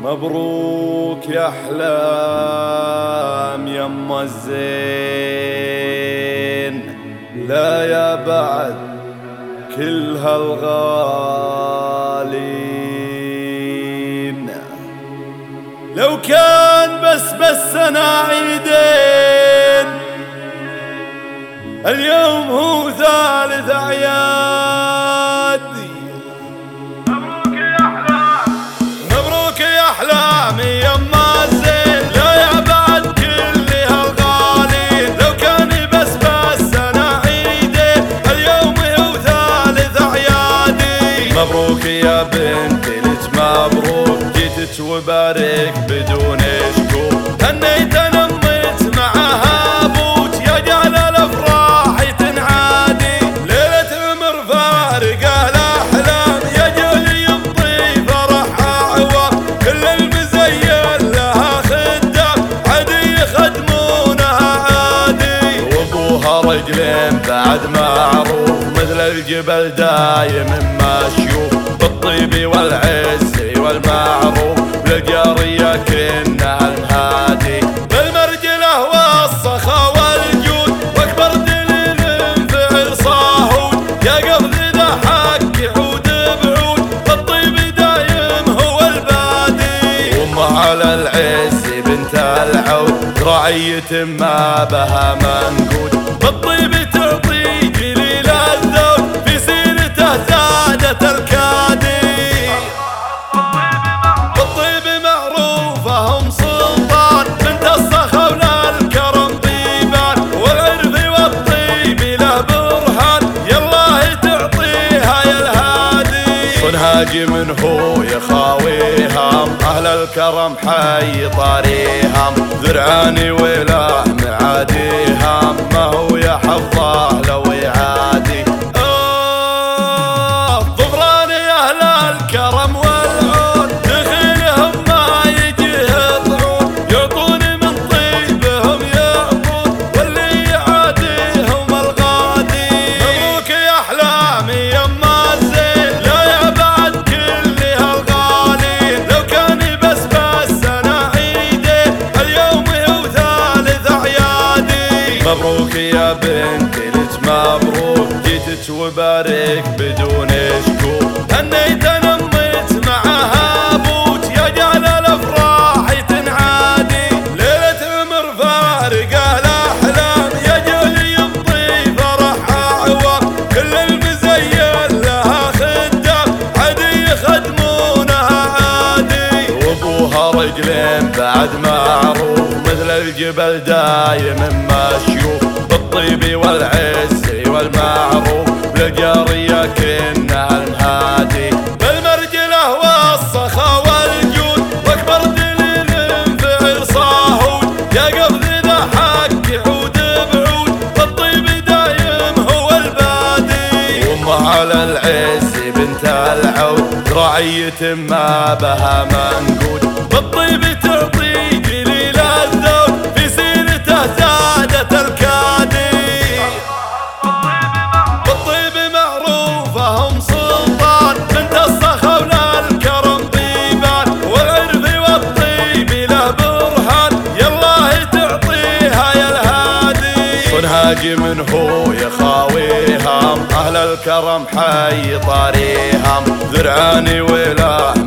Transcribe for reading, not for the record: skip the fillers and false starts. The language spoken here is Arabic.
مبروك يا أحلام يما الزين، لا يا بعد كل هالغالين. لو كان بس أنا عيدين، اليوم هو ثالث أعيادي. مبروك يا أحلام، مبروك يا أحلامي يما الزين، لا يا بعد كل هالغالين. لو كان بس أنا عيدين، اليوم هو ثالث أعيادي. مبروك يا بنتي لك مبروك، جيتك وبارك بدون شكوك. هنيت نميت معها ابوك، يا جال الافراح تنعادي. ليلة عمر فارقة الاحلام، يا جال يمضي فرح اعوام. كل المزين لها خدام، عادي يخدمونها عادي. وابوها رجلين بعد معروف، مثل الجبل دايم مشيوف. بالطيب والعز والمعروف، بالجارية كنها المهادي. بالمرجلة والصخا والجود، واكبر دليل انفعل صاهود. يا قبل ذا حق عود بعود، بالطيب دايم هو البادي. وامه على العز بنت العود، رعية ما بها منقود. بالطيب تعطي جليل الذود، في سيرته زادت الكادي. بالطيب معروفة هم سلطان، بنت الصخا ولا الكرم طيبان. والعرف والطيب له برهان، يالله تعطيها يا الهادي. ونهاجي من هو يخاويهم، أهل الكرم حي طاريهم. ذرعاني ولا معاديهم، ما هو يا حظاه لو يعادي. ظفران يا أهل الكرم والعود، دخيلهم ما يجيه طعون. يعطوني من طيبهم يعطون، واللي يعاديهم الغادي. مبروك يا أحلامي يما الزين، لا يا بعد كل هالغالين. لو كان بس أنا عيدين، اليوم هو ثالث أعيادي. مبروك يا بنتي لك مبروك، جيتك وبارك بدون شكوك. هنيت نميت معها ابوك، يا جال الافراح تنعادي. ليلة عمر فارقة الاحلام، يا جال يمضي فرح اعوام. كل المزين لها خدام، عادي يخدمونها عادي. وابوها رجلين بعد معروف، مثل الجبل دايم مشيوف. بالطيب والعز والمعروف، بالجارية كنها المهادي. بالمرجلة والصخا والجود، واكبر دليل انفعل صاهود. يا قبل ذا حق عود بعود، بالطيب دايم هو البادي. وامه على العز بنت العود، رعية ما بها منقود. بالطيب تعطي جليل الذود، في سيرته زادت الكادي. بالطيب معروفة هم سلطان، بنت الصخا ولا الكرم طيبان. والعرف والطيب له برهان، يالله تعطيها يا الهادي. ونهاجي من هو يخاويهم، أهل الكرم حي طاريهم. ذرعاني ولا